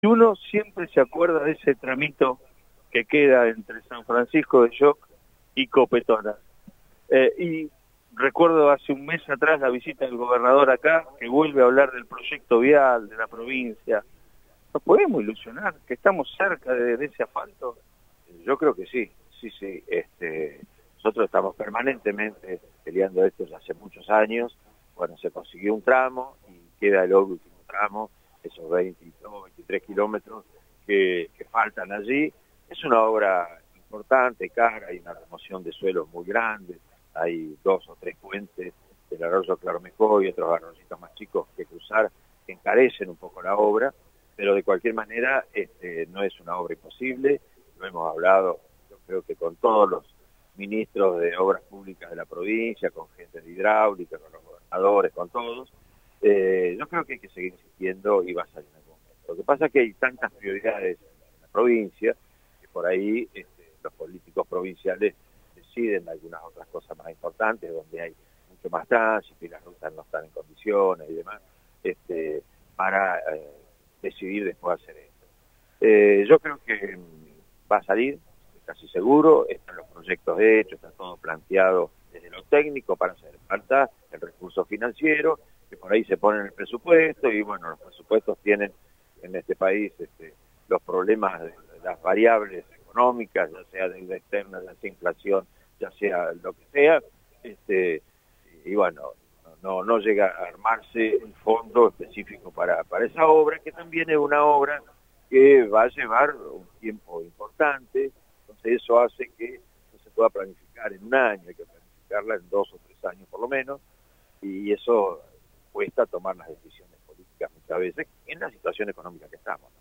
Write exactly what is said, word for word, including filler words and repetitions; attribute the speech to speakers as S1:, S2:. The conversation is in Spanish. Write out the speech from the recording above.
S1: Y uno siempre se acuerda de ese tramito que queda entre San Francisco de Yoc y Copetonas. Eh, y recuerdo hace un mes atrás la visita del gobernador acá, que vuelve a hablar del proyecto vial de la provincia. ¿Nos podemos ilusionar que estamos cerca de, de ese asfalto?
S2: Yo creo que sí, sí, sí. Este, nosotros estamos permanentemente peleando esto ya hace muchos años. Bueno, se consiguió un tramo y queda el último tramo, esos veintidós, veintitrés kilómetros que, que faltan allí. Es una obra importante, cara, hay una remoción de suelos muy grande, hay dos o tres puentes del arroyo Claromecó y otros arroyitos más chicos que cruzar que encarecen un poco la obra, pero de cualquier manera este, no es una obra imposible. Lo hemos hablado, yo creo que con todos los ministros de obras públicas de la provincia, con gente de hidráulica, con los gobernadores, con todos. Eh, yo creo que hay que seguir insistiendo y va a salir en algún momento. Lo que pasa es que hay tantas prioridades en la provincia que por ahí este, los políticos provinciales deciden algunas otras cosas más importantes, donde hay mucho más tránsito y las rutas no están en condiciones y demás, este, para eh, decidir después hacer esto. Eh, yo creo que va a salir, casi seguro, están los proyectos hechos, está todo planteado desde lo técnico, para hacer falta el recurso financiero, que por ahí se pone en el presupuesto, y bueno, los presupuestos tienen en este país este, los problemas de, de las variables económicas, ya sea deuda externa, ya sea inflación, ya sea lo que sea, este, y bueno, no, no llega a armarse un fondo específico para, para esa obra, que también es una obra que va a llevar un tiempo importante. Entonces eso hace que no se pueda planificar en un año, hay que planificarla en dos o tres años por lo menos, y eso cuesta tomar las decisiones políticas muchas veces en la situación económica que estamos, ¿no?